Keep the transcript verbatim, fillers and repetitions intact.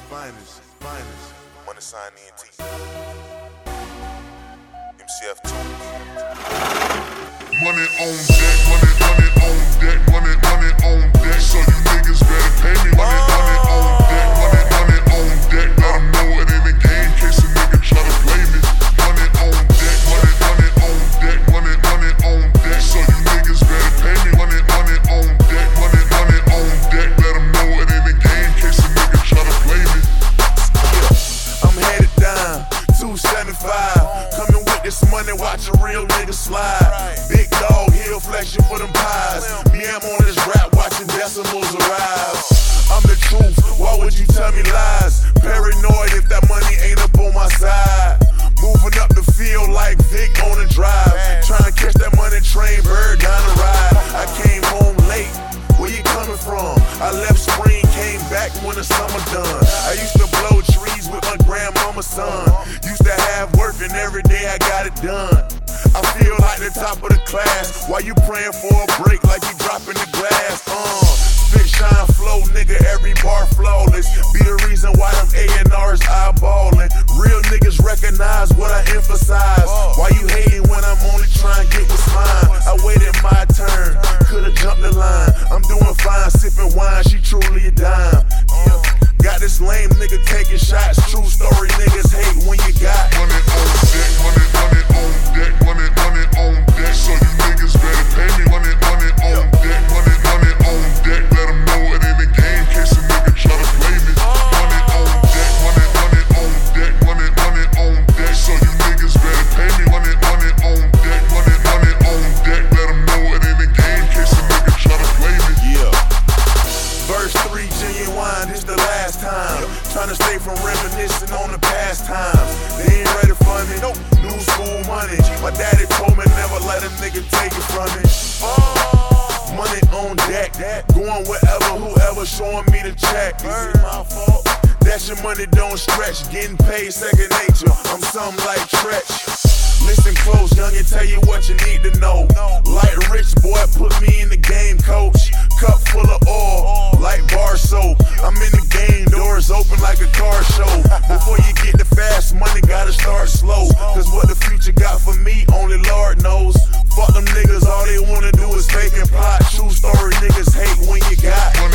finest, finest. Money sign E N T. M C F two. Money on deck, money, money on deck, money, money on deck. So you niggas better pay me. Money, money on deck, money, money on deck. Let them know it ain't a game, case a nigga try to play me. Money on deck, money, money on deck, money, money on deck. So you niggas better pay me. Money, money on deck, money, money on deck. Let them know it ain't a game, case a nigga try to play me. Yeah, I'm headed down, two seventy-five. Coming with this money, watch a real nigga slide. Big dog hill flexing for them pies. Me, I'm on this rap, watching decimals arrive. I'm the truth, why would you tell me lies? Paranoid if that money ain't up on my side. Moving up the field like Vic on the drive. Trying to catch that money train, bird down the ride. I came home late, where you coming from? I left spring, came back when the summer done. I used to blow trees with my grandmama's son. Used to have work and every day I got it done. I feel like the top of the class. Why you praying for a break like you dropping the glass? Uh, spit, shine, flow, nigga, every bar flawless. Be the reason why them A and R's eyeballing. Real niggas recognize what I emphasize. Why you hating when I'm only trying to get what's mine? I waited my turn, could've jumped the line. I'm doing fine, sipping wine, she truly a dime. Yeah. Got this lame nigga taking shots. True story, niggas hate when you got money on deck, money, money on deck, money, money on deck. So you niggas better pay me. Money, money on deck, money, money on deck. Let them know it ain't a game, case a nigga try to play me. Money on deck, money, money on deck, money, money on deck. So you niggas better pay me. Money, money on deck, money, money on deck. Let them know it ain't a game, case a nigga try to play me. Yeah. Verse three, genuine, this the last time. Trying to stay from reminiscing on the past times. They ain't ready for me, nope. New school money. My daddy told me never let a nigga take it from me. Money on deck, going wherever, whoever showing me the check. Is it my fault? That's your money, don't stretch. Getting paid second nature. I'm something like Tretch. Listen close, youngin', tell you what you need to know. Like rich boy, put me in the game, coach. Cup full of oil, like bar soap. I'm in the game, doors open like a car show. Before you get the fast money, gotta start slow. Cause what the future got for me, only Lord knows. Fuck them niggas, all they wanna do is fake and plot. True story, niggas hate when you got